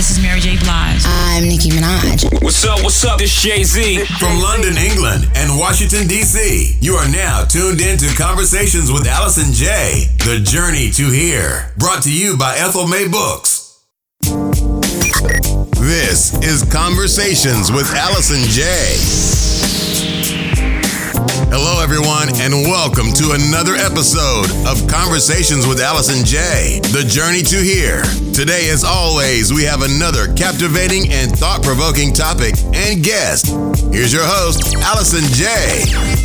this is Mary J. Blige. I'm Nicki Minaj. What's up? This Jay-Z. From London, England, and Washington, D.C., you are now tuned in to Conversations with Allison J. The Journey to Here. Brought to you by Ethel May Books. This is Conversations with Allison J. Hello, everyone, and welcome to another episode of Conversations with Allison J. The Journey to Here. Today, as always, we have another captivating and thought-provoking topic and guest. Here's your host, Allison J.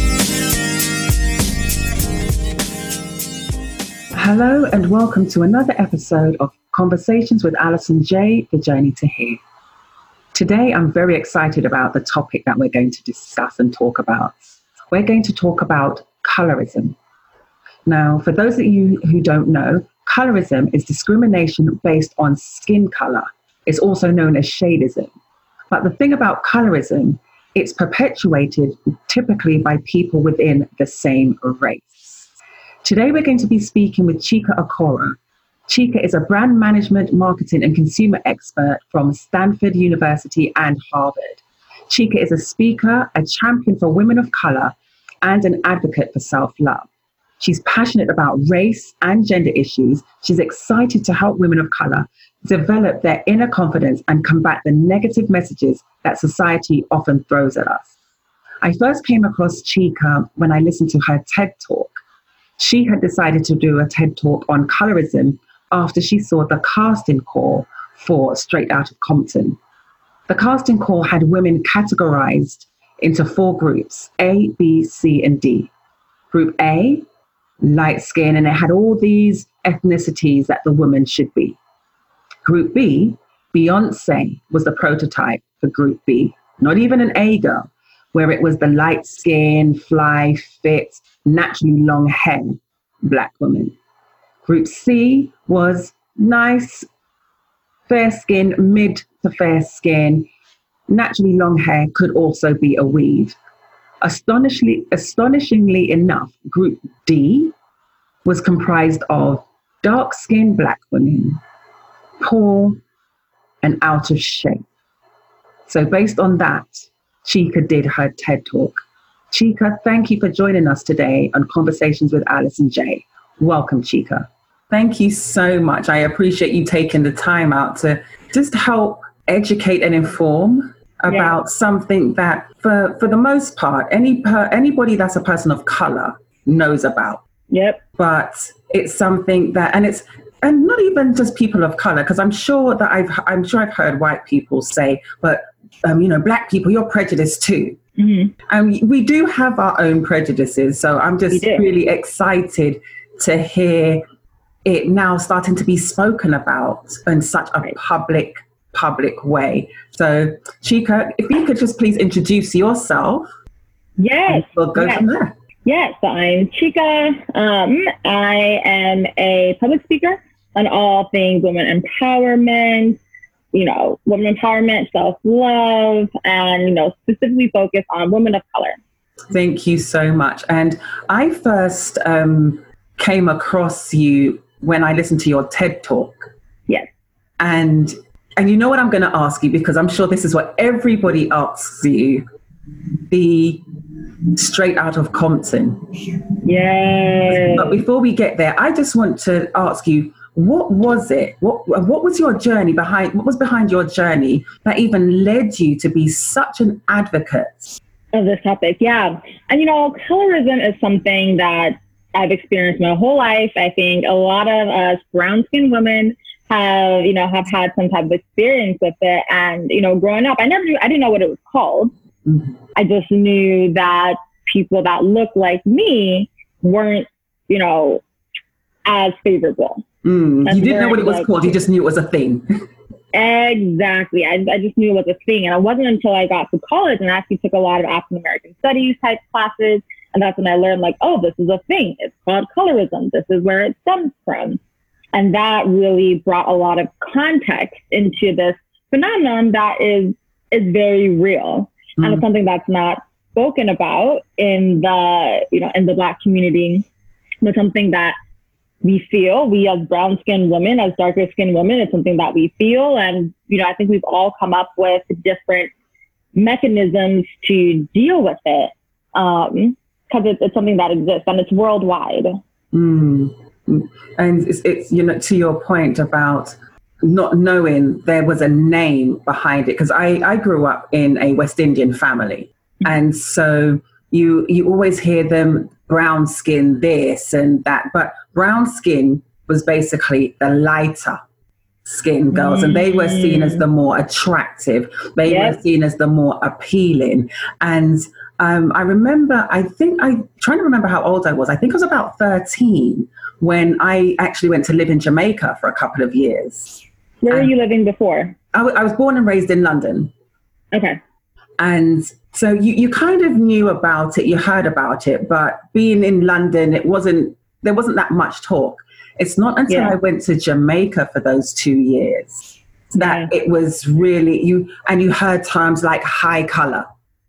Hello, and welcome to another episode of Conversations with Allison J. The Journey to Here. Today, I'm very excited about the topic that we're going to discuss and talk about. We're going to talk about colorism. Now, for those of you who don't know, colorism is discrimination based on skin color. It's also known as shadeism. But the thing about colorism, it's perpetuated typically by people within the same race. Today, we're going to be speaking with Chika Okoro. Chika is a brand management, marketing, and consumer expert from Stanford University and Harvard. Chika is a speaker, a champion for women of color, and an advocate for self-love. She's passionate about race and gender issues. She's excited to help women of color develop their inner confidence and combat the negative messages that society often throws at us. I first came across Chika when I listened to her TED Talk. She had decided to do a TED Talk on colorism after she saw the casting call for Straight Outta Compton. The casting call had women categorized into 4 groups, A, B, C, and D. Group A, light skin, and it had all these ethnicities that the woman should be. Group B, Beyonce was the prototype for Group B, not even an A girl, where it was the light skin, fly, fit, naturally long hair, Black woman. Group C was nice, fair skin, mid to fair skin, naturally long hair, could also be a weave. Astonishingly enough, Group D was comprised of dark-skinned Black women, poor and out of shape. So based on that, Chika did her TED Talk. Chika, thank you for joining us today on Conversations with Allison J. Welcome, Chika. Thank you so much. I appreciate you taking the time out to just help educate and inform about something that, for the most part, anybody that's a person of color knows about. Yep. But it's something that, and not even just people of color, because I'm sure I've heard white people say, but Black people, you're prejudiced too. Mm-hmm. And we do have our own prejudices. So I'm just really excited to hear it now starting to be spoken about in such a public way. So, Chika, if you could just please introduce yourself. Yes. We'll go from there. Yes, so I'm Chika. I am a public speaker on all things women empowerment, women empowerment, self-love, and, specifically focus on women of color. Thank you so much. And I first came across you when I listened to your TED Talk. Yes. And you know what I'm going to ask you, because I'm sure this is what everybody asks you, the Straight Outta Compton. Yes. But before we get there, I just want to ask you, what was it? What was your journey what was behind your journey that even led you to be such an advocate of this topic? Yeah. And, colorism is something that I've experienced my whole life. I think a lot of us brown-skinned women have had some type of experience with it. And, growing up, I didn't know what it was called. Mm-hmm. I just knew that people that looked like me weren't, as favorable. You didn't know what it was called. You just knew it was a thing. Exactly. I just knew it was a thing. And it wasn't until I got to college and actually took a lot of African American studies type classes. And that's when I learned, this is a thing. It's called colorism. This is where it stems from. And that really brought a lot of context into this phenomenon that is very real. Mm-hmm. And it's something that's not spoken about in the Black community, but something that we feel. We as brown-skinned women, as darker-skinned women, it's something that we feel. And, I think we've all come up with different mechanisms to deal with it, because it's something that exists and it's worldwide. And it's to your point about not knowing there was a name behind it, because I grew up in a West Indian family, and so you always hear them brown skin this and that, but brown skin was basically the lighter skin girls, and they were seen as the more attractive. They were seen as the more appealing. And I remember, I'm trying to remember how old I was. I think I was about 13 when I actually went to live in Jamaica for a couple of years. Where were you living before? I was born and raised in London. Okay. And so you kind of knew about it, you heard about it, but being in London, there wasn't that much talk. It's not until I went to Jamaica for those 2 years that it was really, you heard terms like high color.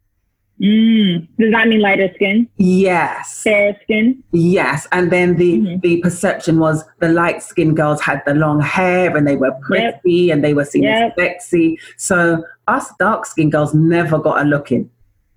Does that mean lighter skin? Yes. Fair skin? Yes. And then the perception was the light skinned girls had the long hair and they were pretty and they were seen as sexy. So us dark skinned girls never got a look in.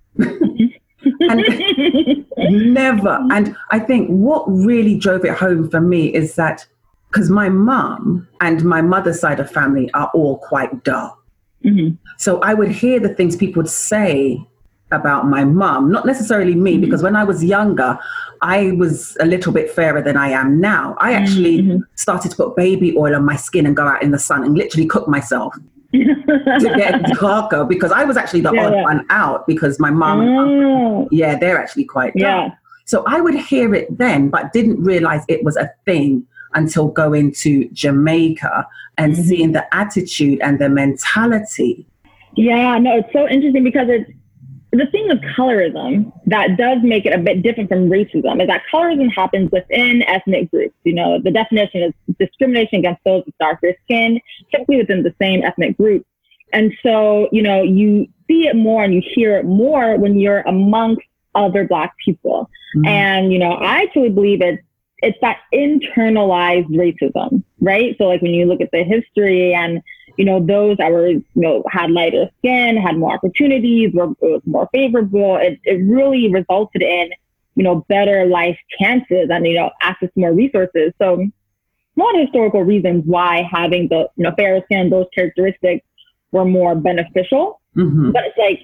And never. And I think what really drove it home for me is that because my mum and my mother's side of family are all quite dark. So I would hear the things people would say about my mum, not necessarily me, because when I was younger, I was a little bit fairer than I am now. I actually started to put baby oil on my skin and go out in the sun and literally cook myself to get darker, because I was actually the odd one out, because my mum and uncle, they're actually quite dark. So I would hear it then, but didn't realize it was a thing until going to Jamaica and seeing the attitude and the mentality. Yeah, no, it's so interesting, because it's the thing with colorism that does make it a bit different from racism is that colorism happens within ethnic groups. The definition is discrimination against those with darker skin, typically within the same ethnic group. And so, you see it more and you hear it more when you're amongst other Black people. And, I truly believe it's that internalized racism, right? So like when you look at the history and, those that were, had lighter skin, had more opportunities, were more favorable, it really resulted in, better life chances and, access to more resources. So a lot of historical reasons why having the, fairer skin, those characteristics were more beneficial. But it's like,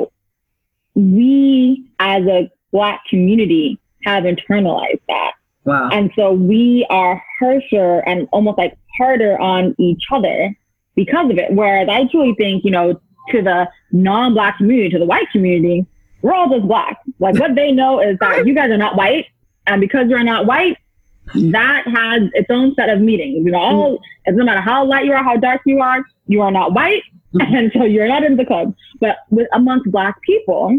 we as a Black community have internalized that. Wow. And so we are harsher and almost like harder on each other because of it. Whereas I truly think, to the non-Black community, to the white community, we're all just Black. Like what they know is that you guys are not white. And because you're not white, that has its own set of meanings. It no matter how light you are, how dark you are not white. And so you're not in the club. But amongst Black people,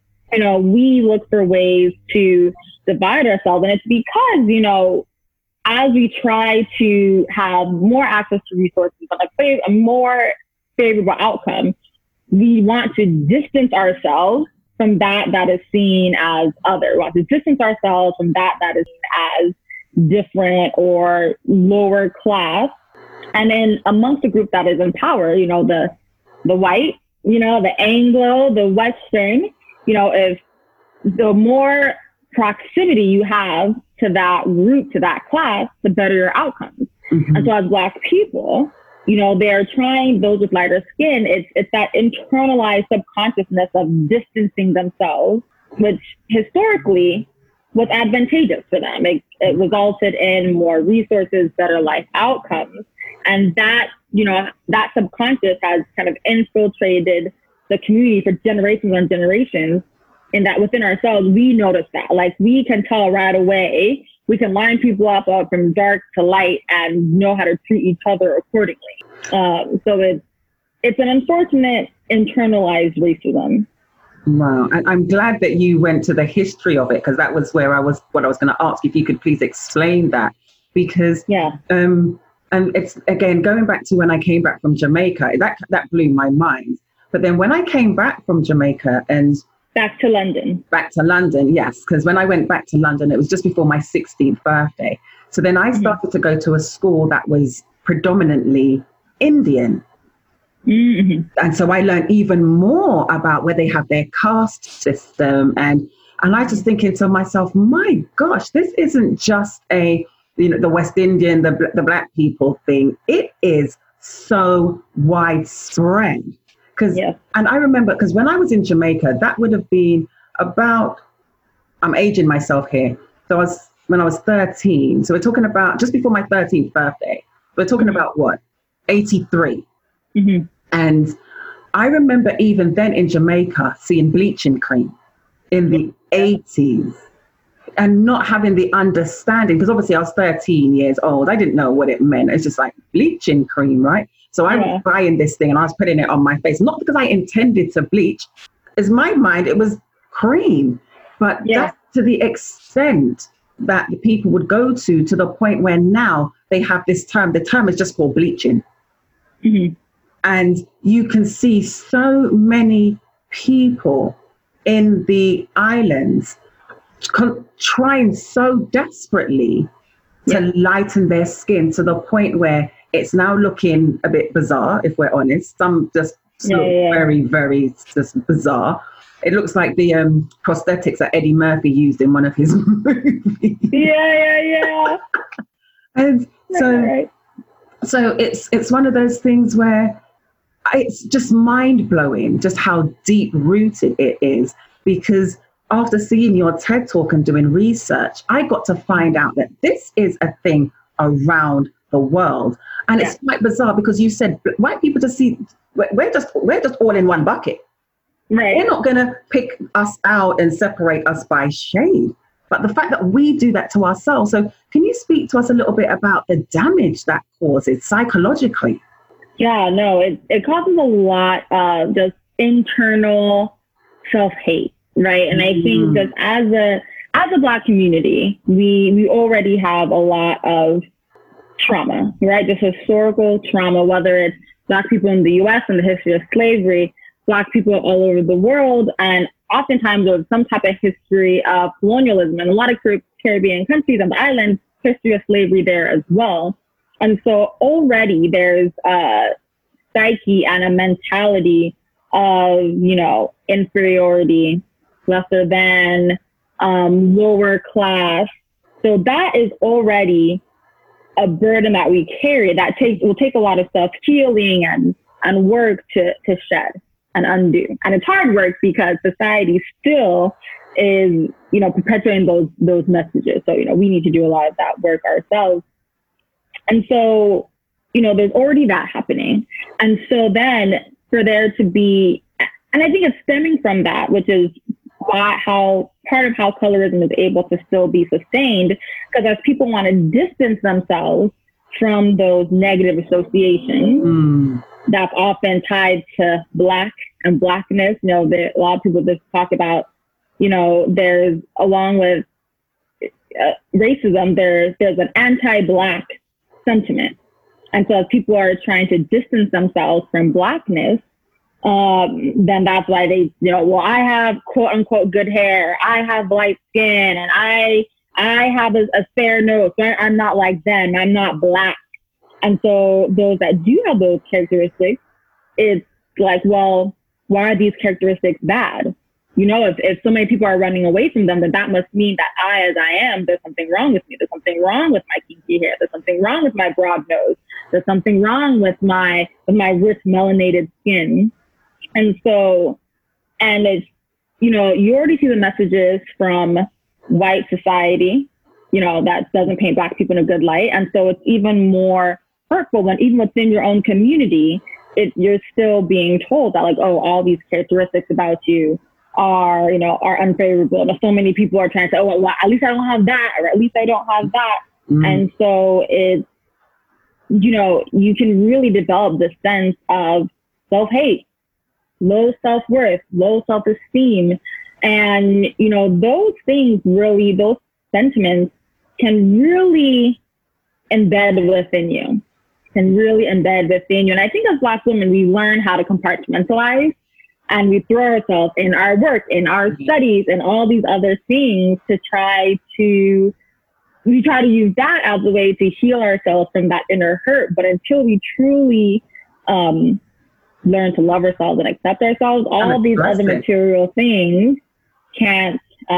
we look for ways to divide ourselves. And it's because, as we try to have more access to resources, but a more favorable outcome, we want to distance ourselves from that is seen as other. We want to distance ourselves from that is seen as different or lower class. And then amongst a group that is in power, the white, the Anglo, the Western, if the more proximity you have to that group, to that class, the better your outcomes. And so as Black people, they're trying, those with lighter skin, it's that internalized subconsciousness of distancing themselves, which historically was advantageous for them. It resulted in more resources, better life outcomes. And that, that subconscious has kind of infiltrated the community for generations and generations. In that within ourselves, we notice that. Like we can tell right away, we can line people up from dark to light and know how to treat each other accordingly. So it's an unfortunate internalized racism. Wow. And I'm glad that you went to the history of it, because that was what I was going to ask, if you could please explain that. Because, and it's, again, going back to when I came back from Jamaica, that blew my mind. But then when I came back from Jamaica and Back to London, yes. Because when I went back to London, it was just before my 16th birthday. So then I started to go to a school that was predominantly Indian. Mm-hmm. And so I learned even more about where they have their caste system. And I just thinking to myself, my gosh, this isn't just the West Indian, the Black people thing. It is so widespread. And I remember, because when I was in Jamaica, that would have been about, I'm aging myself here. So when I was 13. So we're talking about just before my 13th birthday. We're talking about what? 83. Mm-hmm. And I remember even then in Jamaica seeing bleaching cream in the 80s and not having the understanding, because obviously I was 13 years old. I didn't know what it meant. It's just like bleaching cream, right? So I was buying this thing and I was putting it on my face, not because I intended to bleach. In my mind, it was cream. But that's to the extent that the people would go to the point where now they have this term. The term is just called bleaching. Mm-hmm. And you can see so many people in the islands trying so desperately to lighten their skin to the point where it's now looking a bit bizarre, if we're honest. Some just very, very just bizarre. It looks like the prosthetics that Eddie Murphy used in one of his movies. Yeah. And so it's one of those things where it's just mind-blowing just how deep-rooted it is, because after seeing your TED Talk and doing research, I got to find out that this is a thing around the world. And it's quite bizarre because you said white people just see, we're just all in one bucket. Right. They're not going to pick us out and separate us by shade. But the fact that we do that to ourselves. So can you speak to us a little bit about the damage that causes psychologically? Yeah, no, it causes a lot of just internal self-hate, right? And I think that as a Black community, we already have a lot of trauma, right? Just historical trauma, whether it's Black people in the U.S. and the history of slavery, Black people all over the world, and oftentimes there's some type of history of colonialism. And a lot of Caribbean countries and the islands, history of slavery there as well. And so already there's a psyche and a mentality of, inferiority, lesser than, lower class. So that is already a burden that we carry that will take a lot of self-healing and work to shed and undo. And it's hard work because society still is, perpetuating those messages. So, we need to do a lot of that work ourselves. And so, there's already that happening. And so then for there to be, and I think it's stemming from that, which is how part of how colorism is able to still be sustained, because as people want to distance themselves from those negative associations, that's often tied to Black and Blackness. A lot of people just talk about, there's, along with racism, there's an anti-Black sentiment. And so as people are trying to distance themselves from Blackness, then that's why they, I have quote unquote good hair, I have light skin, and I have a fair nose. So I'm not like them. I'm not Black. And so those that do have those characteristics, it's like, well, why are these characteristics bad? If so many people are running away from them, then that must mean that I, as I am, there's something wrong with me. There's something wrong with my kinky hair. There's something wrong with my broad nose. There's something wrong with my rich melanated skin. And so, and it's, you already see the messages from white society, that doesn't paint Black people in a good light. And so it's even more hurtful when even within your own community, you're still being told that, like, oh, all these characteristics about you are unfavorable. But so many people are trying to say, oh, well, at least I don't have that, or at least I don't have that. And so it's, you can really develop this sense of self-hate, low self-worth, low self-esteem. And, those things really, those sentiments can really embed within you. And I think as Black women, we learn how to compartmentalize, and we throw ourselves in our work, in our studies, and all these other things to try to we try to use that as a way to heal ourselves from that inner hurt. But until we truly learn to love ourselves and accept ourselves, all these other material things can't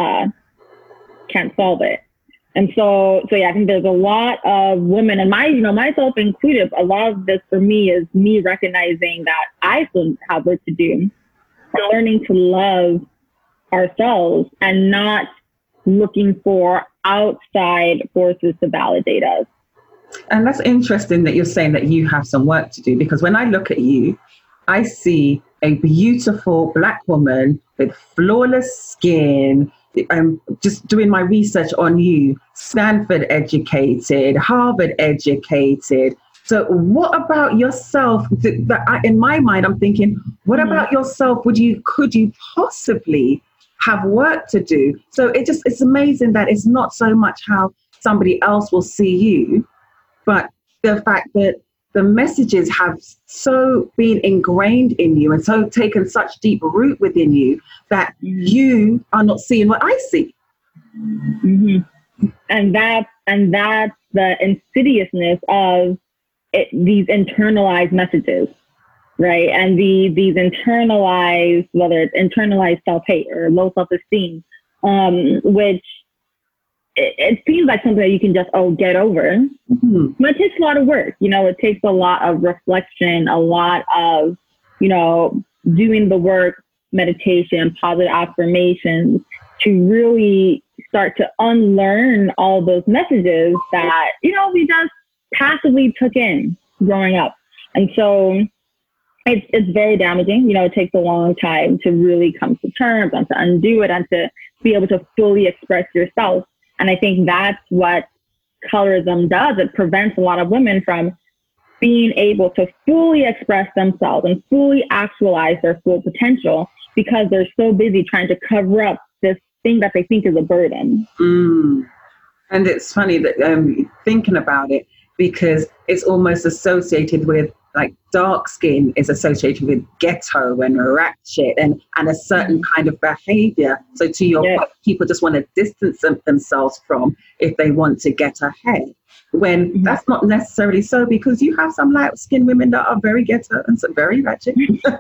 solve it. And so yeah, I think there's a lot of women, and myself included, a lot of this for me is me recognizing that I still have work to do, learning to love ourselves and not looking for outside forces to validate us. And that's interesting that you're saying that you have some work to do, because when I look at you, I see a beautiful Black woman with flawless skin. I'm just doing my research on you, Stanford educated, Harvard educated. So what about yourself? In my mind, I'm thinking, what about yourself? Could you possibly have work to do? So it's amazing that it's not so much how somebody else will see you, but the fact that the messages have so been ingrained in you and so taken such deep root within you that you are not seeing what I see. Mm-hmm. And that's the insidiousness of these internalized messages, right? And these internalized, whether it's internalized self-hate or low self-esteem, which it seems like something that you can just, get over. Mm-hmm. But it takes a lot of work. It takes a lot of reflection, a lot of, doing the work, meditation, positive affirmations to really start to unlearn all those messages that, we just passively took in growing up. And so it's very damaging. It takes a long time to really come to terms and to undo it and to be able to fully express yourself. And I think that's what colorism does. It prevents a lot of women from being able to fully express themselves and fully actualize their full potential because they're so busy trying to cover up this thing that they think is a burden. And it's funny that thinking about it, because it's almost associated with, like, dark skin is associated with ghetto and ratchet and a certain kind of behavior. So to your point, people just want to distance themselves from if they want to get ahead. When that's not necessarily so, because you have some light skinned women that are very ghetto and some very ratchet.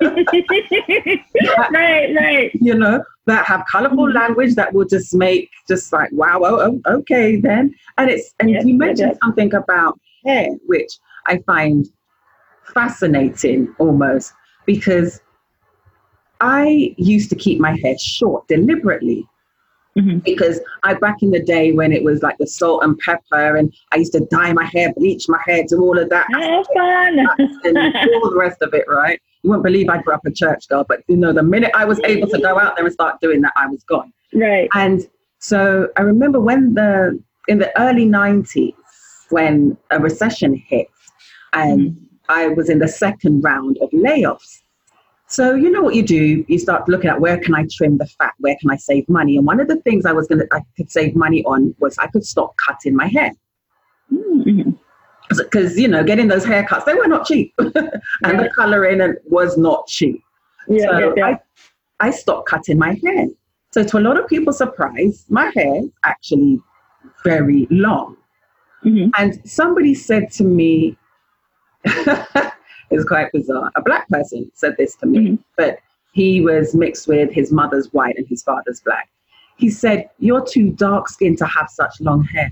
Right. That have colorful language that will just make like, wow, okay then. And you mentioned something about hair, which I find fascinating almost, because I used to keep my hair short deliberately. Because back in the day when it was like the salt and pepper, and I used to dye my hair, bleach my hair, do all of that. Oh, fun. And all the rest of it, right? You won't believe I grew up a church girl, but the minute I was able to go out there and start doing that, I was gone. Right. And so I remember when in the early 90s, when a recession hit, and I was in the second round of layoffs. So you know what you do? You start looking at, where can I trim the fat? Where can I save money? And one of the things I could save money on was I could stop cutting my hair. Because, getting those haircuts, they were not cheap. And the coloring was not cheap. I stopped cutting my hair. So to a lot of people's surprise, my hair is actually very long. And somebody said to me, it's quite bizarre. A Black person said this to me, but he was mixed with his mother's white and his father's Black. He said, "You're too dark skinned to have such long hair."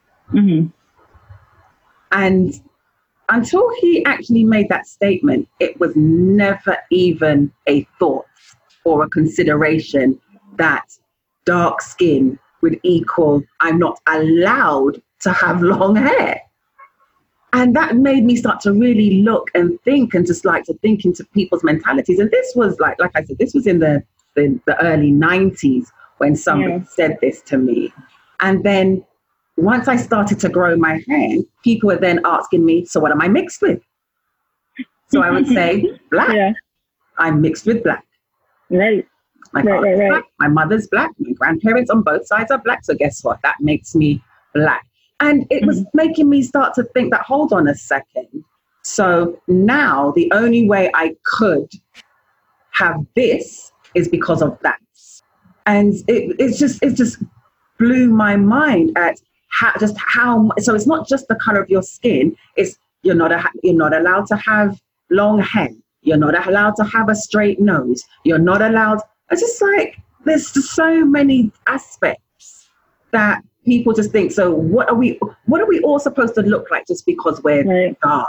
And until he actually made that statement, it was never even a thought or a consideration that dark skin would equal I'm not allowed to have long hair. And that made me start to really look and think and just like to think into people's mentalities. And this was like I said, this was in the early 90s when somebody said this to me. And then once I started to grow my hair, people were then asking me, so what am I mixed with? So I would say Black. I'm mixed with Black. Right. My father's Black, my mother's Black, my grandparents on both sides are Black. So guess what? That makes me Black. And it was making me start to think that, hold on a second. So now the only way I could have this is because of that. And it just blew my mind at So it's not just the color of your skin. It's you're not allowed to have long hair. You're not allowed to have a straight nose. You're not allowed. It's just like there's just so many aspects that people just think. So what are we all supposed to look like just because we're dark?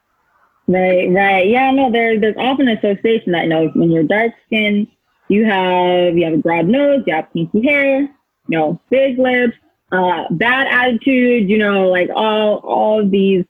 Right. Yeah, no, there's often an association that, when you're dark skinned, you have a broad nose, you have pinky hair, big lips, bad attitude, like all of these.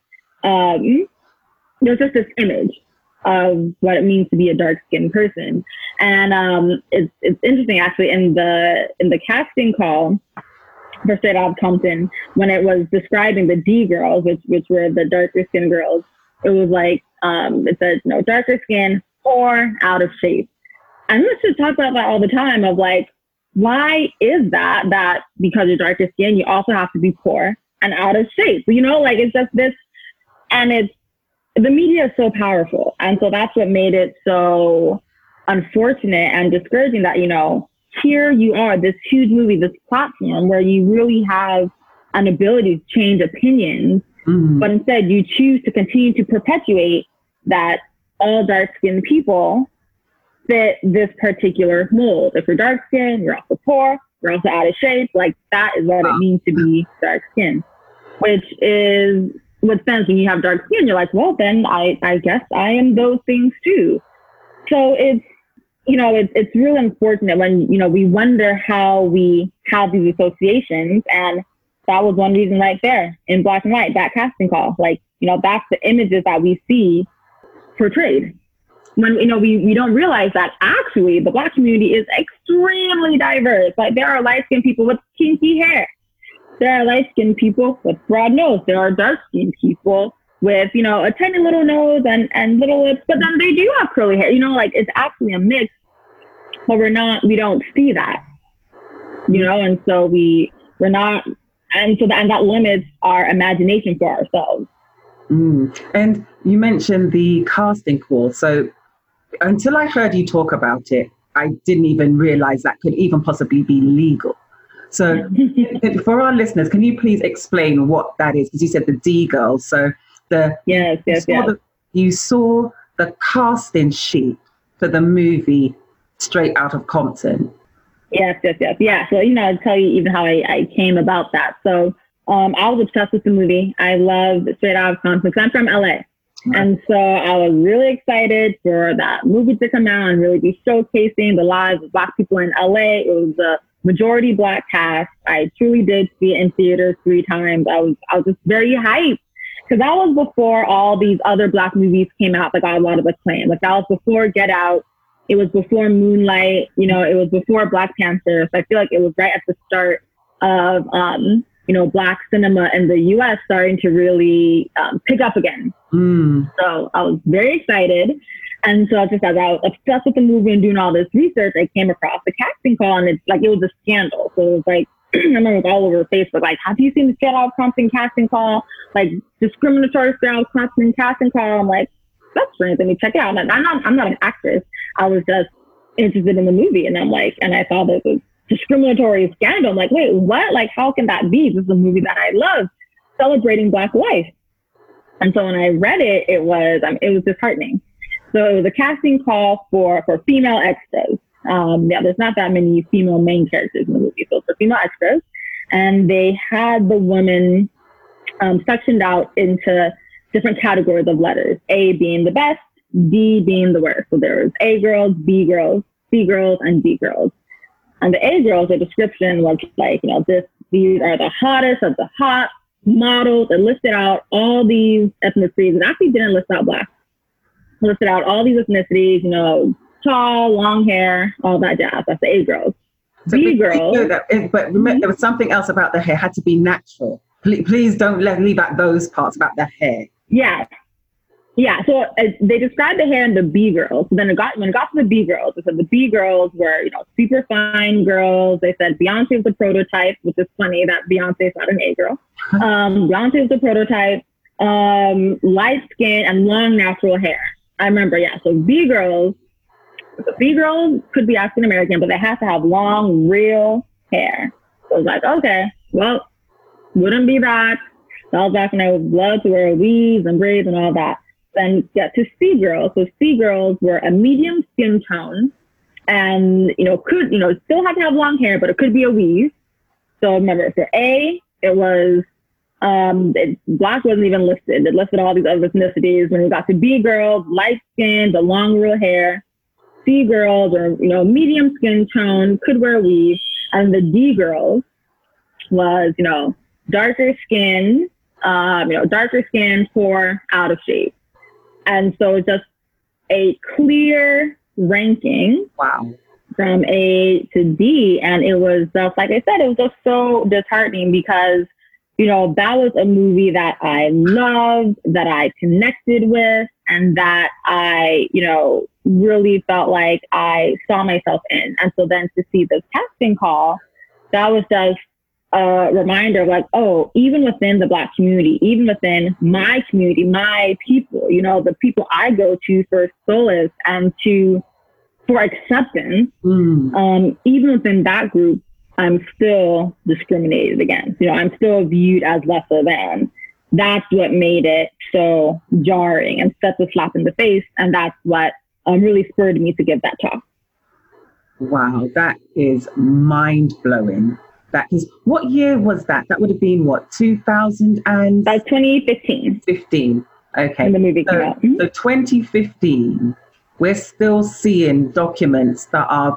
There's just this image of what it means to be a dark-skinned person, and it's interesting actually in the casting call for Straight Outta Compton, when it was describing the D girls, which were the darker skinned girls, it was like it says darker skin, poor, out of shape, and we should talk about that all the time of like, why is that because you're darker skin you also have to be poor and out of shape? Like it's just this, and the media is so powerful. And so that's what made it so unfortunate and discouraging that, here you are, this huge movie, this platform where you really have an ability to change opinions, but instead you choose to continue to perpetuate that all dark-skinned people fit this particular mold. If you're dark-skinned, you're also poor, you're also out of shape. Like that is what it means to be dark-skinned, which is what sense when you have dark skin, you're like, well, then I guess I am those things too. So it's really unfortunate when, we wonder how we have these associations. And that was one reason right there in black and white, that casting call. Like, that's the images that we see portrayed. When, we don't realize that actually the Black community is extremely diverse. Like there are light-skinned people with kinky hair. There are light-skinned people with broad nose. There are dark-skinned people with, a tiny little nose and little lips, but then they do have curly hair. Like it's actually a mix, but we don't see that, and so we're not, and that limits our imagination for ourselves. And you mentioned the casting call. So until I heard you talk about it, I didn't even realize that could even possibly be legal. So for our listeners, can you please explain what that is? Because you said the D girls. So you saw the casting sheet for the movie Straight Outta Compton. Yes. Yeah. So, I'll tell you even how I came about that. So I was obsessed with the movie. I love Straight Outta Compton because I'm from LA. And so I was really excited for that movie to come out and really be showcasing the lives of Black people in LA. It was a majority Black cast. I truly did see it in theaters 3 times. I was just very hyped because that was before all these other Black movies came out that got a lot of acclaim. Like that was before Get Out. It was before Moonlight. It was before Black Panther. So I feel like it was right at the start of Black cinema in the U.S. starting to really pick up again. So I was very excited. And so just as I was obsessed with the movie and doing all this research, I came across the casting call, and it's like, it was a scandal. So it was like, I remember it was all over Facebook, like, have you seen the Straight Outta Compton casting call? Like, discriminatory Straight Outta Compton casting call. I'm like, that's strange. Let me check it out. I'm not an actress. I was just interested in the movie. And I'm like, and I saw this discriminatory scandal. I'm like, wait, what? Like, how can that be? This is a movie that I love, celebrating Black life. And so when I read it, it was disheartening. So it was a casting call for female extras. There's not that many female main characters in the movie, so for female extras. And they had the women sectioned out into different categories of letters, A being the best, D being the worst. So there was A girls, B girls, C girls, and D girls. And the A girls, the description was like, these are the hottest of the hot models. It listed out all these ethnicities. It actually didn't list out Black. It listed out all these ethnicities, tall, long hair, all that jazz. That's the A girls. So B girls. But remember, there was something else about the hair. It had to be natural. Please don't leave out those parts about the hair. Yeah. Yeah, so they described the hair in the B girls. So then when it got to the B girls, they said the B girls were, super fine girls. They said Beyonce was the prototype, which is funny that Beyonce is not an A girl. Beyonce was the prototype, light skin and long natural hair. I remember, yeah. So B girls could be African American, but they have to have long, real hair. So I was like, okay, well, Wouldn't be that. That was back when I would love to wear weaves and braids and all that. Then get to C-girls. So C-girls were a medium skin tone and, could, still have to have long hair, but it could be a weave. So remember, for A, it was, Black wasn't even listed. It listed all these other ethnicities. When we got to B girls, light skin, the long real hair. C girls are, medium skin tone, could wear a weave. And the D girls was, darker skin, poor, out of shape. And so just a clear ranking. Wow. From A to D. And it was just, like I said, it was just so disheartening because, that was a movie that I loved, that I connected with, and that I, really felt like I saw myself in. And so then to see this casting call, that was just a reminder of like, oh, even within the Black community, even within my community, my people, the people I go to for solace and for acceptance, even within that group, I'm still discriminated against. I'm still viewed as lesser than. That's what made it so jarring and such a slap in the face. And that's what really spurred me to give that talk. Wow, that is mind-blowing. That is, what year was that? That would have been what, 2000 and? That was 2015. 15, okay. When the movie came out. So 2015, we're still seeing documents that are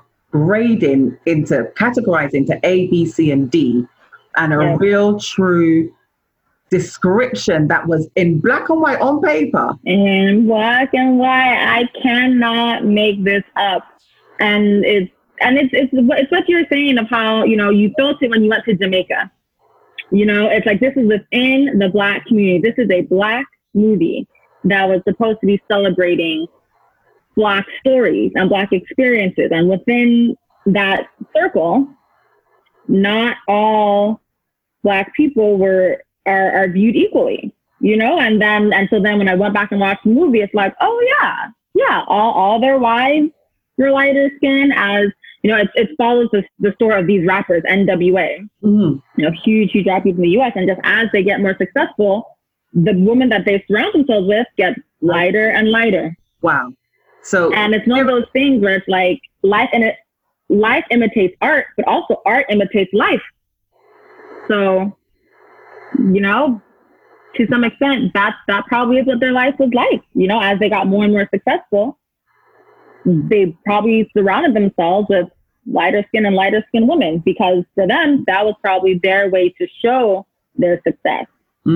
categorized into A, B, C, and D, and a real true description that was in black and white on paper. In black and white, I cannot make this up. And it's what you're saying of how, you felt it when you went to Jamaica. It's like, this is within the Black community. This is a Black movie that was supposed to be celebrating Black stories and Black experiences. And within that circle, not all Black people are viewed equally, and so then when I went back and watched the movie, it's like, oh yeah, all their wives were lighter skin, as it follows the story of these rappers, NWA, huge rappers in the US, and just as they get more successful, the women that they surround themselves with get lighter and lighter. Wow. And it's one of those things where it's like life imitates art, but also art imitates life. So, to some extent, that probably is what their life was like. As they got more and more successful, they probably surrounded themselves with lighter skin women, because for them, that was probably their way to show their success.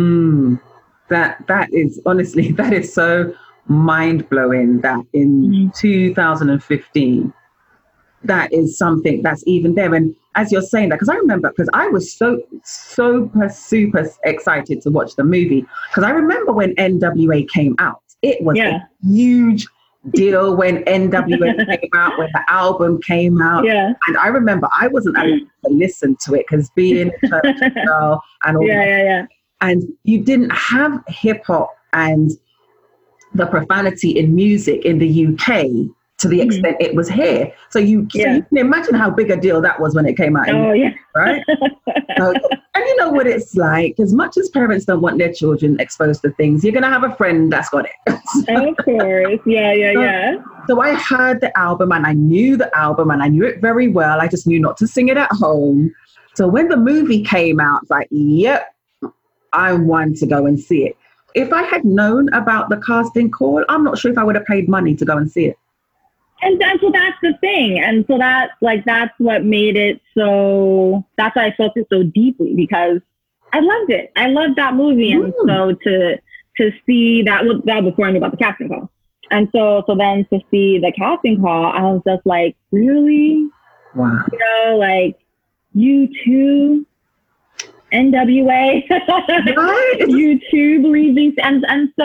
That is, honestly, that is so mind-blowing that in 2015, that is something that's even there. And as you're saying that, because I remember, because I was so super excited to watch the movie, because I remember when NWA came out, it was a huge deal when NWA came out, when the album came out. Yeah. And I remember I wasn't allowed to listen to it because being a church girl and all that. And you didn't have hip hop and the profanity in music in the UK to the extent it was here. So you can imagine how big a deal that was when it came out. Right? And you know what it's like. As much as parents don't want their children exposed to things, you're going to have a friend that's got it. Of course. Yeah. So I heard the album and I knew the album and I knew it very well. I just knew not to sing it at home. So when the movie came out, it's like, yep, I want to go and see it. If I had known about the casting call, I'm not sure if I would have paid money to go and see it. And so that's the thing. And so that's what made it so, that's why I felt it so deeply, because I loved it. I loved that movie. And so to see that was before I knew about the casting call. And so then to see the casting call, I was just like, really? Wow. Like, you too? NWA, you too believe these, and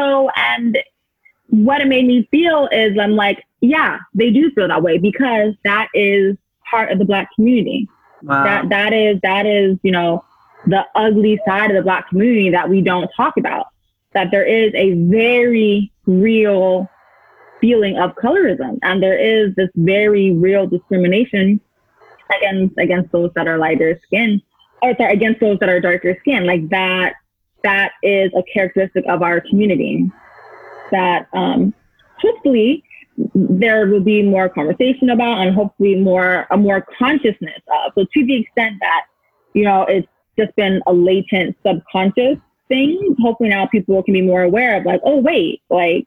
what it made me feel is I'm like, yeah, they do feel that way, because that is part of the Black community. Wow. That is the ugly side of the Black community that we don't talk about. That there is a very real feeling of colorism, and there is this very real discrimination against those that are lighter skinned. against those that are darker skinned. Like that is a characteristic of our community that hopefully there will be more conversation about, and hopefully a more consciousness of. So to the extent that, it's just been a latent subconscious thing, hopefully now people can be more aware of like, oh wait, like,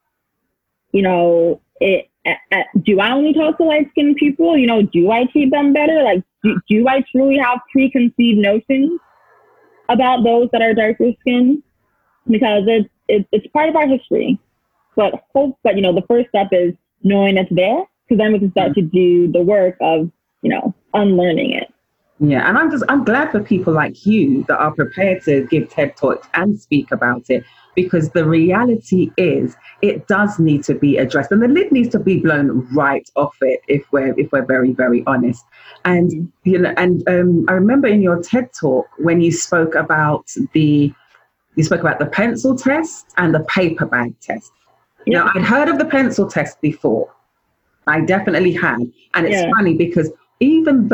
do I only talk to light skinned people? Do I treat them better? Like, do I truly have preconceived notions about those that are darker skinned? Because it's part of our history. But the first step is knowing it's there, because then we can start to do the work of, unlearning it. Yeah, and I'm glad for people like you that are prepared to give TED Talks and speak about it, because the reality is it does need to be addressed, and the lid needs to be blown right off it if we're very, very honest. And I remember in your TED Talk when you spoke about the pencil test and the paper bag test. Yeah. Now, I'd heard of the pencil test before. I definitely had. And it's funny because even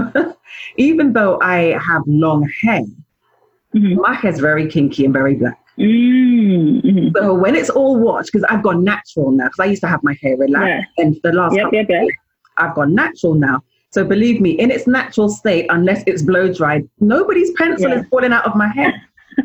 though I have long hair, my hair's very kinky and very black. Mm-hmm. So when it's all washed, because I've gone natural now, because I used to have my hair relaxed, and the last couple of years, I've gone natural now. So believe me, in its natural state, unless it's blow dried, nobody's pencil is falling out of my hair.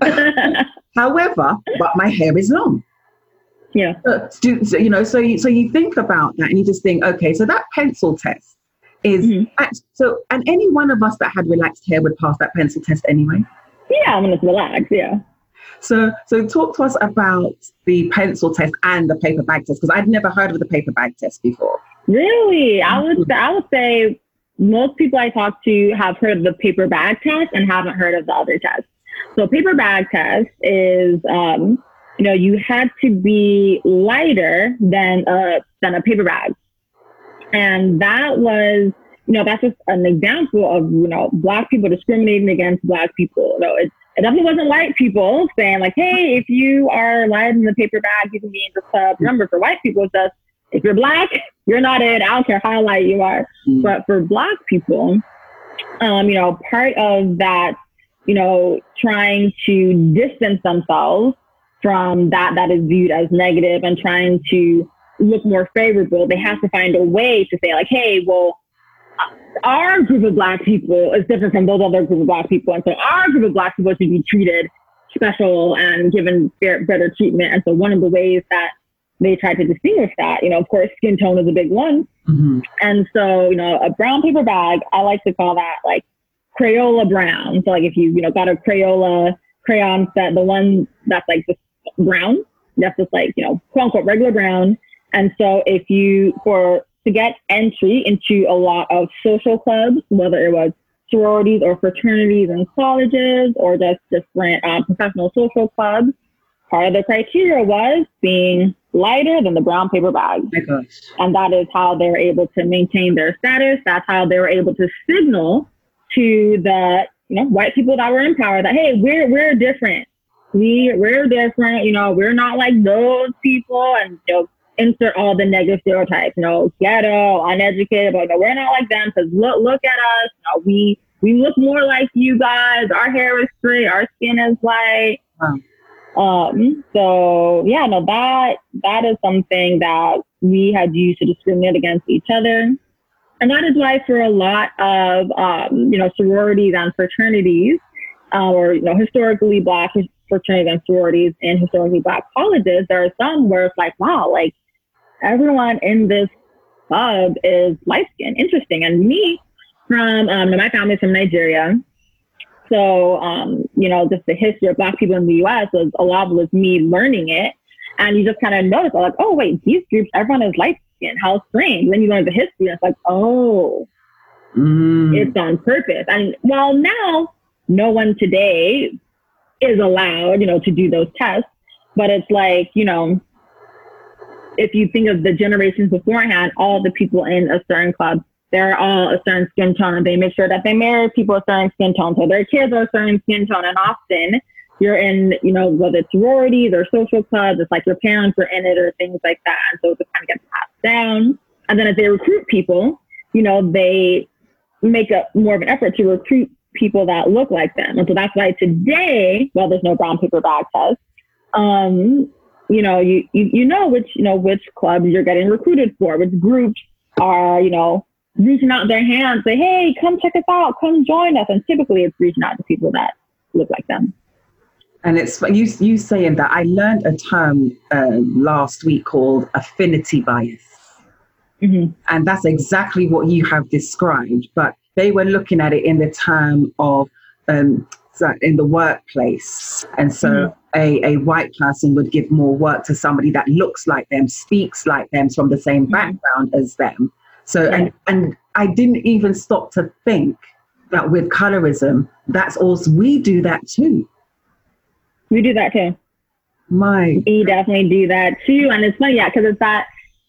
However, but my hair is long. Yeah. So you think about that and you just think, okay, so that pencil test is and any one of us that had relaxed hair would pass that pencil test anyway. Yeah, when it's relaxed, yeah. So talk to us about the pencil test and the paper bag test, because I'd never heard of the paper bag test before. Really? I would say most people I talk to have heard of the paper bag test and haven't heard of the other test. So paper bag test is, you had to be lighter than a paper bag. And that was, that's just an example of, Black people discriminating against Black people. It definitely wasn't white people saying like, hey, if you are lighter than the paper bag, you can be in the club. Remember, for white people, it's just, if you're Black, you're not in. I don't care how light you are. But for Black people, part of that, trying to distance themselves from that is viewed as negative and trying to look more favorable, they have to find a way to say like, hey, well, our group of Black people is different from those other group of Black people. And so our group of Black people should be treated special and given better treatment. And so one of the ways that they try to distinguish that, of course, skin tone is a big one. Mm-hmm. And so, a brown paper bag, I like to call that like Crayola brown. So like if you, got a Crayola crayon set, the one that's like just brown, that's just like, quote unquote regular brown. And so to get entry into a lot of social clubs, whether it was sororities or fraternities in colleges or just different professional social clubs, part of the criteria was being lighter than the brown paper bag. Oh my gosh. And that is how they were able to maintain their status. That's how they were able to signal to the white people that were in power that, hey, we're different. We're different. We're not like those people, and insert all the negative stereotypes. Ghetto, uneducated, but we're not like them because look at us. We look more like you guys. Our hair is straight. Our skin is light. Wow. That is something that we had used to discriminate against each other. And that is why for a lot of, sororities and fraternities, or, historically Black fraternities and sororities in historically Black colleges, there are some where it's like, wow, like everyone in this club is light skinned. Interesting. And me my family's from Nigeria. So, just the history of Black people in the U.S. was me learning it. And you just kind of notice, like, oh, wait, these groups, everyone is light skinned. How strange. Then you learn the history, and it's like, oh, it's on purpose. And while now, no one today is allowed, to do those tests. But it's like, if you think of the generations beforehand, all the people in a certain club, they're all a certain skin tone, and they make sure that they marry people a certain skin tone. So their kids are a certain skin tone. And often you're in, whether it's sororities or social clubs, it's like your parents are in it or things like that. And so it kind of gets passed down. And then as they recruit people, they make more of an effort to recruit people that look like them. And so that's why today, well, there's no brown paper bag test. You know which clubs you're getting recruited for, which groups are, reaching out their hands, say, hey, come check us out, come join us. And typically it's reaching out to people that look like them. And it's you saying that. I learned a term last week called affinity bias. Mm-hmm. And that's exactly what you have described. But they were looking at it in the term of in the workplace. And so a white person would give more work to somebody that looks like them, speaks like them, from the same background as them. So, and I didn't even stop to think that with colorism, that's also, we do that too. We do that too. We definitely do that too. And it's funny, because it's that,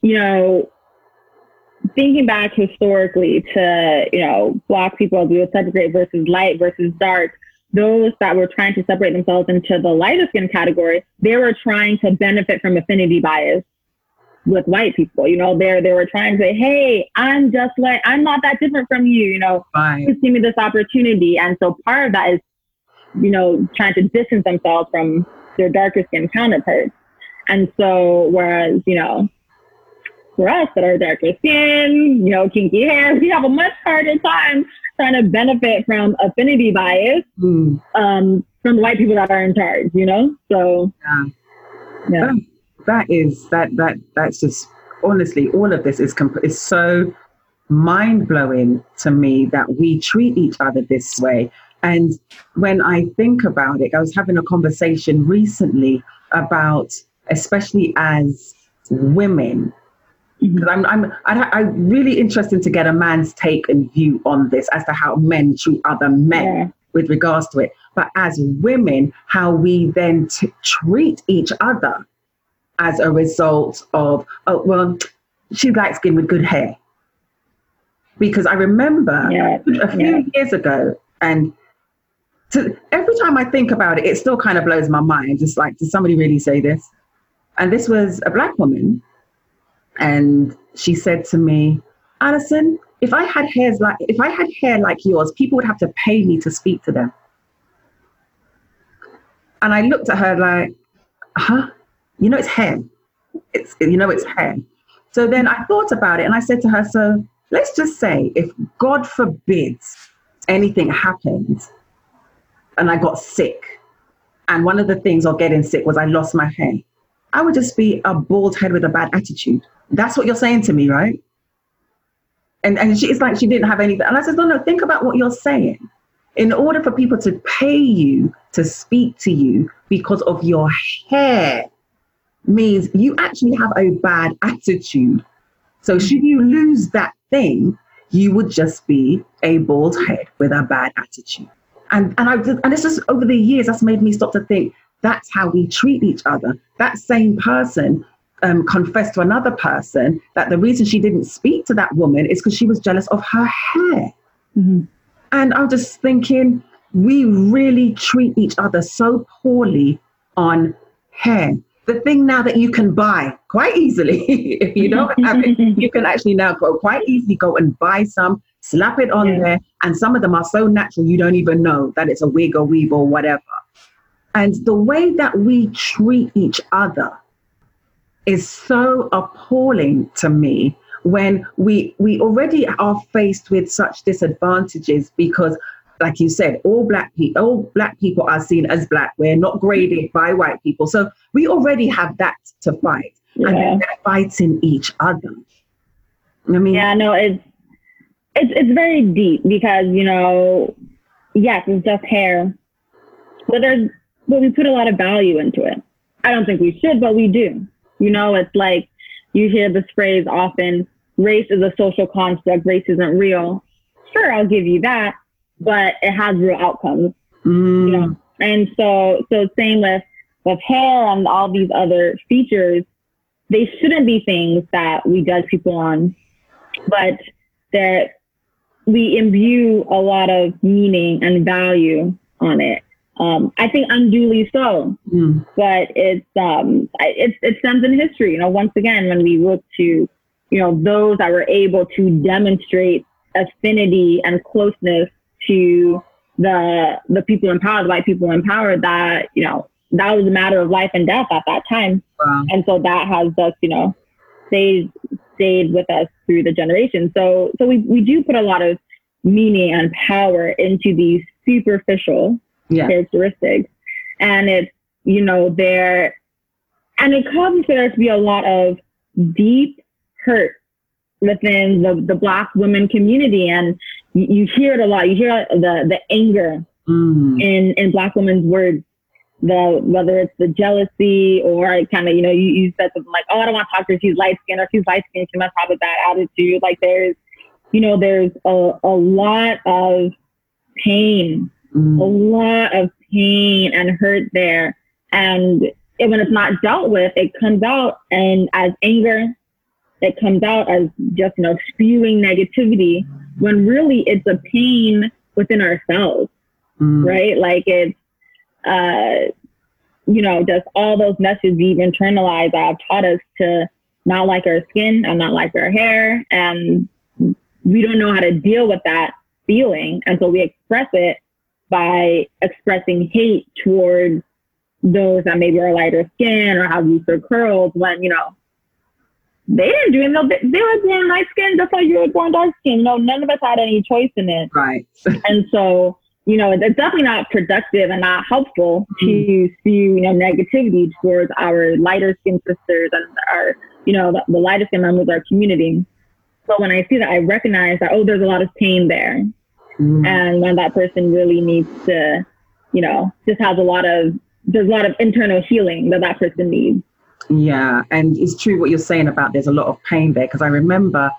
thinking back historically to, Black people, we would separate versus light versus dark. Those that were trying to separate themselves into the lighter skin category, they were trying to benefit from affinity bias with white people. They were trying to say, hey, I'm not that different from you, Just give me this opportunity. And so part of that is, trying to distance themselves from their darker skin counterparts. And so, whereas, for us that are darker skin, kinky hair, we have a much harder time trying to benefit from affinity bias from white people that are in charge, So, yeah. That's just, honestly, all of this is so mind-blowing to me that we treat each other this way. And when I think about it, I was having a conversation recently about, especially as women, because I'm really interested to get a man's take and view on this as to how men treat other men with regards to it. But as women, how we then treat each other as a result of, she's light skinned with good hair. Because I remember a few years ago, and every time I think about it, it still kind of blows my mind. Just like, did somebody really say this? And this was a Black woman. And she said to me, Alison, if I had hair like yours, people would have to pay me to speak to them. And I looked at her like, it's hair. It's hair. So then I thought about it and I said to her, so let's just say if God forbids anything happens and I got sick, and one of the things of getting sick was I lost my hair, I would just be a bald head with a bad attitude. That's what you're saying to me, right? And it's like she didn't have anything. And I said, no, think about what you're saying. In order for people to pay you to speak to you because of your hair means you actually have a bad attitude. So should you lose that thing, you would just be a bald head with a bad attitude. And it's just over the years, that's made me stop to think, that's how we treat each other. That same person confessed to another person that the reason she didn't speak to that woman is because she was jealous of her hair. Mm-hmm. And I'm just thinking, we really treat each other so poorly on hair. The thing now that you can buy quite easily, if you don't have it, you can actually now quite easily go and buy some, slap it on there. And some of them are so natural, you don't even know that it's a wig or weave or whatever. And the way that we treat each other is so appalling to me when we already are faced with such disadvantages because, like you said, all black people are seen as black. We're not graded by white people. So we already have that to fight. And then they're fighting each other. I mean, it's very deep because, yes, it's just hair. But we put a lot of value into it. I don't think we should, but we do. It's like you hear this phrase often, race is a social construct, race isn't real. Sure, I'll give you that, but it has real outcomes. And so same with hair and all these other features, they shouldn't be things that we judge people on, but that we imbue a lot of meaning and value on it. I think unduly so, but it stems in history. Once again, when we look to, those that were able to demonstrate affinity and closeness to the people in power, the white people in power, that, you know, that was a matter of life and death at that time. Wow. And so that has just, you know, stayed with us through the generations. So we do put a lot of meaning and power into these superficial characteristics. And it's, you know, and it causes there to be a lot of deep hurt within the Black women community. And you hear it a lot. You hear the anger in Black women's words, whether it's the jealousy or kind of, you know, you said something like, oh, I don't want to talk to her, she's light skinned, or she's light skinned, she must have a bad attitude. Like there's a lot of pain, a lot of pain and hurt there. And when it's not dealt with, it comes out and as anger, it comes out as just, you know, spewing negativity, when really it's a pain within ourselves, right? Like it's, you know, just all those messages we've internalized that have taught us to not like our skin and not like our hair. And we don't know how to deal with that feeling. And so we express it by expressing hate towards those that maybe are lighter skin or have looser curls, when, you know, they didn't do it. They were born light skin just like you were born dark skin. You know, none of us had any choice in it. Right. And so, you know, it's definitely not productive and not helpful to spew, you know, negativity towards our lighter skin sisters and our, you know, the lighter skin members of our community. So when I see that, I recognize that, oh, there's a lot of pain there. And when that person really needs to, you know, just has there's a lot of internal healing that person needs. Yeah. And it's true what you're saying about there's a lot of pain there. Because I remember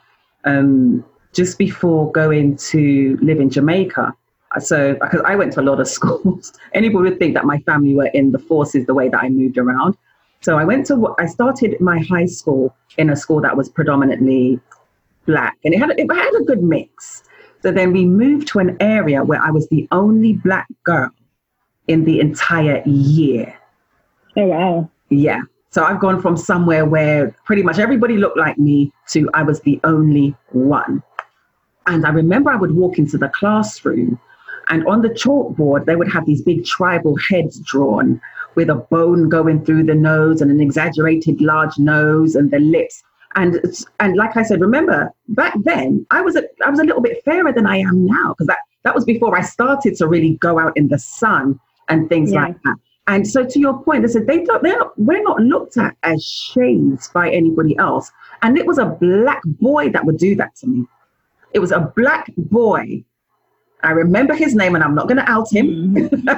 just before going to live in Jamaica, so because I went to a lot of schools, anybody would think that my family were in the forces the way that I moved around. So I started my high school in a school that was predominantly Black, and it had a good mix. So then we moved to an area where I was the only Black girl in the entire year. Oh, wow. Yeah. So I've gone from somewhere where pretty much everybody looked like me to I was the only one. And I remember I would walk into the classroom, and on the chalkboard, they would have these big tribal heads drawn with a bone going through the nose and an exaggerated large nose and the lips. And like I said, remember back then I was a little bit fairer than I am now, because that was before I started to really go out in the sun and things like that. And so to your point, they said we're not looked at as shades by anybody else. And it was a Black boy that would do that to me. It was a Black boy. I remember his name, and I'm not going to out him,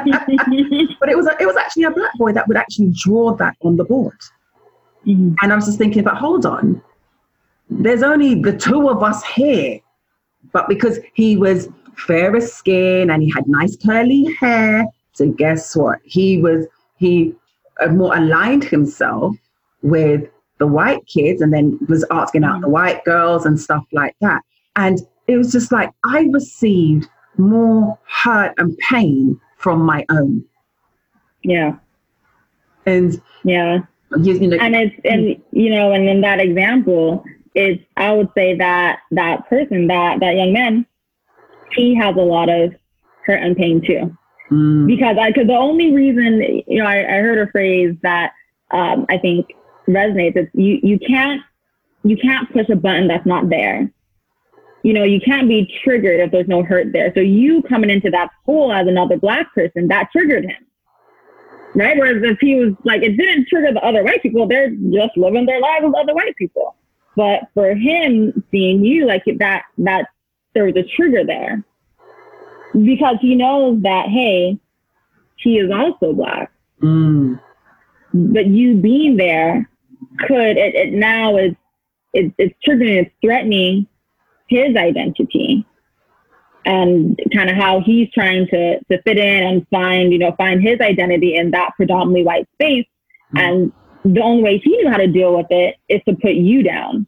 but it was actually a Black boy that would actually draw that on the board. And I was just thinking, but hold on, there's only the two of us here. But because he was fairer skin and he had nice curly hair, so guess what? He more aligned himself with the white kids, and then was asking out the white girls and stuff like that. And it was just like I received more hurt and pain from my own. Yeah. And yeah. You know, and in that example, I would say that person, that young man, he has a lot of hurt and pain too. Because the only reason, you know, I heard a phrase that I think resonates is you can't push a button that's not there. You know, you can't be triggered if there's no hurt there. So you coming into that school as another Black person, that triggered him. Right? Whereas if he was like, it didn't trigger the other white people, they're just living their lives with other white people. But for him, seeing you, like that there was a trigger there. Because he knows that, hey, he is also Black. But you being there it's triggering, it's threatening his identity and kind of how he's trying to fit in and find his identity in that predominantly white space. And the only way he knew how to deal with it is to put you down.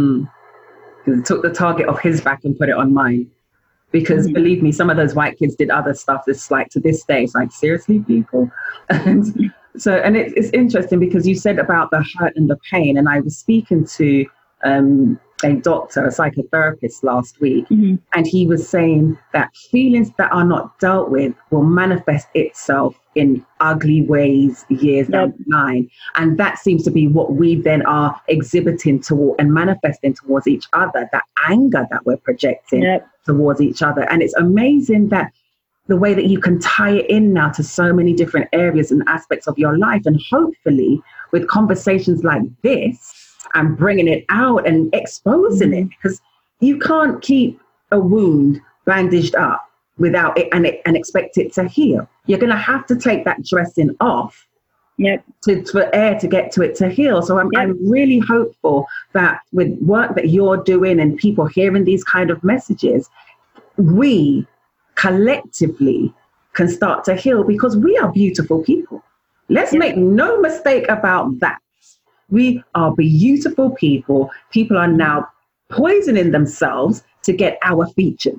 It took the target off his back and put it on mine. Because believe me, some of those white kids did other stuff that's like, to this day, it's like, seriously, people? And it's interesting because you said about the hurt and the pain, and I was speaking to a doctor, a psychotherapist last week, and he was saying that feelings that are not dealt with will manifest itself in ugly ways years down the line. And that seems to be what we then are exhibiting toward and manifesting towards each other, that anger that we're projecting towards each other. And it's amazing that the way that you can tie it in now to so many different areas and aspects of your life. And hopefully with conversations like this, and bringing it out and exposing it, because you can't keep a wound bandaged up without it and expect it to heal. You're going to have to take that dressing off for air to get to it to heal. So I'm really hopeful that with work that you're doing and people hearing these kind of messages, we collectively can start to heal, because we are beautiful people. Let's make no mistake about that. We are beautiful people. People are now poisoning themselves to get our features.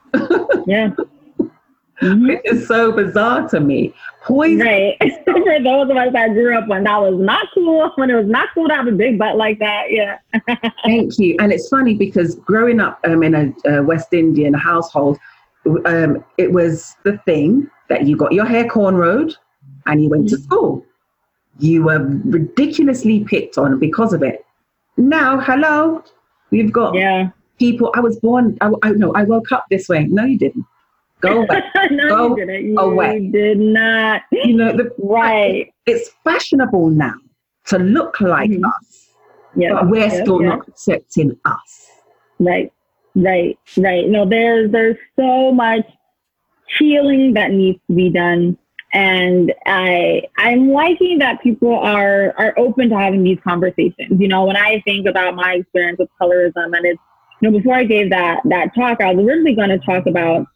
Which is so bizarre to me. Poison. Right. For those of us that grew up when that was not cool, when it was not cool to have a big butt like that. Yeah. Thank you. And it's funny because growing up in a West Indian household, it was the thing that you got your hair cornrowed and you went to school. You were ridiculously picked on because of it. Now, hello, we've got people. I was born, I woke up this way. No, you didn't. Go away. No, you didn't. You did not. You know, it's fashionable now to look like us, but we're still not accepting us. Right. No, there's so much healing that needs to be done. And I'm liking that people are open to having these conversations. You know, when I think about my experience with colorism, and it's, you know, before I gave that talk, I was originally going to talk about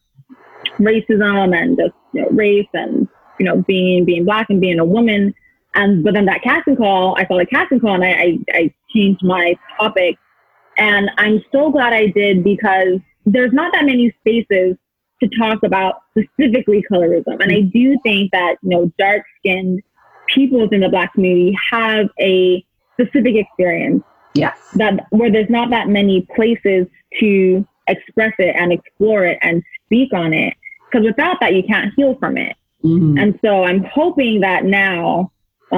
racism and just, you know, race and, you know, being Black and being a woman. But then that casting call, I saw the casting call and I changed my topic. And I'm so glad I did, because there's not that many spaces to talk about specifically colorism. And I do think that, you know, dark-skinned people within the Black community have a specific experience. Yes. That where there's not that many places to express it and explore it and speak on it. Because without that, you can't heal from it. And so I'm hoping that now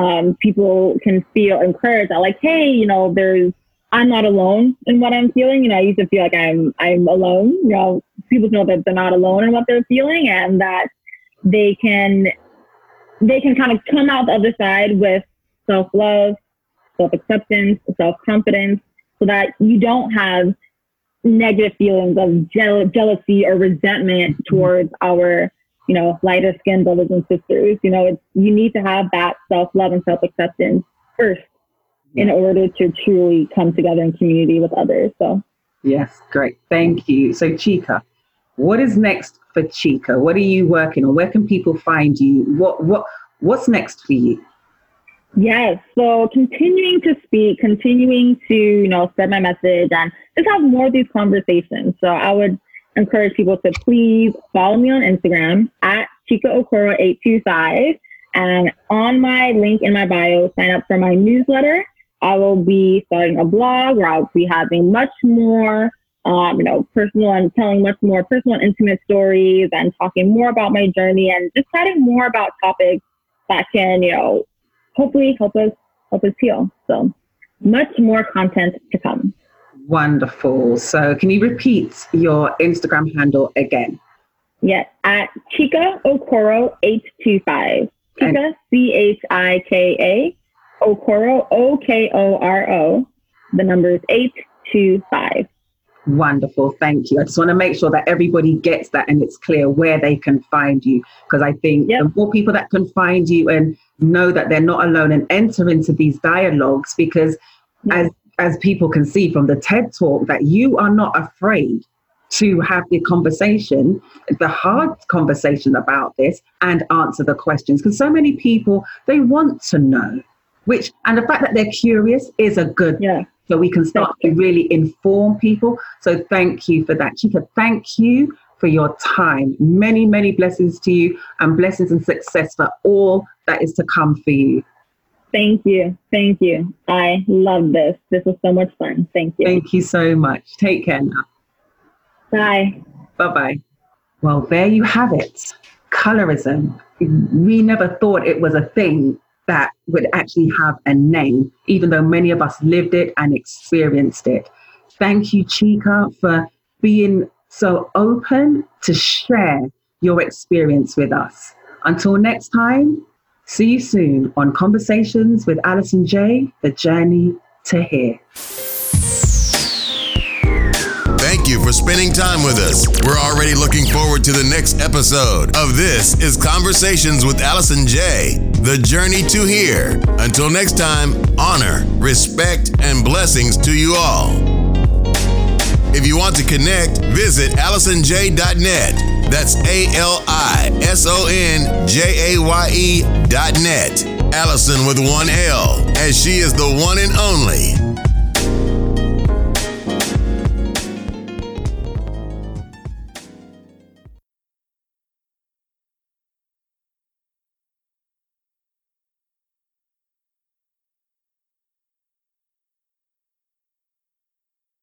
people can feel encouraged that, like, hey, you know, I'm not alone in what I'm feeling. You know, I used to feel like I'm alone. You know, people know that they're not alone in what they're feeling, and that they can kind of come out the other side with self-love, self-acceptance, self-confidence, so that you don't have negative feelings of jealousy or resentment towards our, you know, lighter skinned brothers and sisters. You know, you need to have that self-love and self-acceptance first in order to truly come together in community with others. So yes, great. Thank you. So Chika, what is next for Chika? What are you working on? Where can people find you? What's next for you? Yes. So continuing to speak, continuing to, you know, spread my message and just have more of these conversations. So I would encourage people to please follow me on Instagram at ChikaOkoro825. And on my link in my bio, sign up for my newsletter. I will be starting a blog where I'll be having much more, you know, personal and telling much more personal and intimate stories and talking more about my journey and just chatting more about topics that can, you know, hopefully help us heal. So much more content to come. Wonderful. So can you repeat your Instagram handle again? Yes, at ChikaOkoro825. Chika, Chika, Okoro, Okoro. The number is 825. Wonderful. Thank you. I just want to make sure that everybody gets that and it's clear where they can find you. Because I think the more people that can find you and know that they're not alone and enter into these dialogues, because as people can see from the TED Talk, that you are not afraid to have the conversation, the hard conversation about this and answer the questions. Because so many people, they want to know. And the fact that they're curious is a good thing. So we can start to really inform people. So thank you for that. Chika, thank you for your time. Many, many blessings to you and blessings and success for all that is to come for you. Thank you. Thank you. I love this. This was so much fun. Thank you. Thank you so much. Take care now. Bye. Bye-bye. Well, there you have it. Colorism. We never thought it was a thing that would actually have a name, even though many of us lived it and experienced it. Thank you, Chika, for being so open to share your experience with us. Until next time, see you soon on Conversations with Alison J, The Journey to Here. Thank you for spending time with us. We're already looking forward to the next episode of This is Conversations with Alison J, The Journey to Here. Until next time, honor, respect, and blessings to you all. If you want to connect, visit AlisonJ.net. That's ALISONJAYE.net. Alison with one L, as she is the one and only